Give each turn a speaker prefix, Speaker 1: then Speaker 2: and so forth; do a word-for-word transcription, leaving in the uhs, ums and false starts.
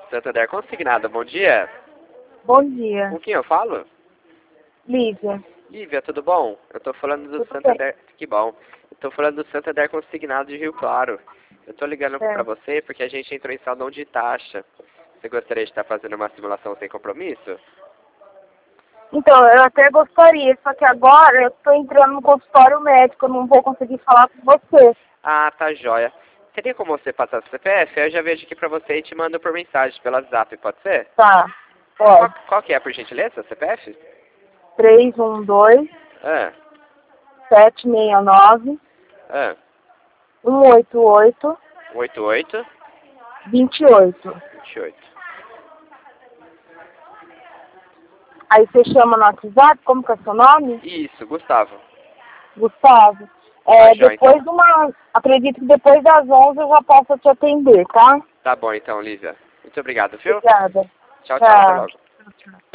Speaker 1: Santander Consignado, bom dia.
Speaker 2: Bom dia.
Speaker 1: Com quem eu falo?
Speaker 2: Lívia.
Speaker 1: Lívia, tudo bom? Eu tô falando do
Speaker 2: Tudo
Speaker 1: Santander... Que bom. Eu tô falando do Santander Consignado de Rio Claro. Eu tô ligando
Speaker 2: É.
Speaker 1: pra você porque a gente entrou em saldão de taxa. Você gostaria de estar fazendo uma simulação sem compromisso?
Speaker 2: Então, eu até gostaria, só que agora eu estou entrando no consultório médico, eu não vou conseguir falar com você.
Speaker 1: Ah, tá jóia. Teria como você passar o C P F? Eu já vejo aqui pra você e te mando por mensagem pelo WhatsApp, pode ser?
Speaker 2: Tá,
Speaker 1: Qual,
Speaker 2: pode.
Speaker 1: qual que é, por gentileza, C P F?
Speaker 2: três um dois,
Speaker 1: Ah,
Speaker 2: sete seis nove,
Speaker 1: ah,
Speaker 2: um oito oito,
Speaker 1: oito oito,
Speaker 2: dois oito.
Speaker 1: vinte e oito.
Speaker 2: Aí você chama no WhatsApp, como que é seu nome?
Speaker 1: Isso, Gustavo.
Speaker 2: Gustavo.
Speaker 1: Tá
Speaker 2: É,
Speaker 1: jóia,
Speaker 2: depois
Speaker 1: então.
Speaker 2: de uma... Acredito que depois das onze eu já posso te atender, tá?
Speaker 1: Tá bom, então, Lívia. Muito obrigado, viu?
Speaker 2: Obrigada.
Speaker 1: Tchau, tchau, até
Speaker 2: Tchau.
Speaker 1: logo.
Speaker 2: Tchau, tchau.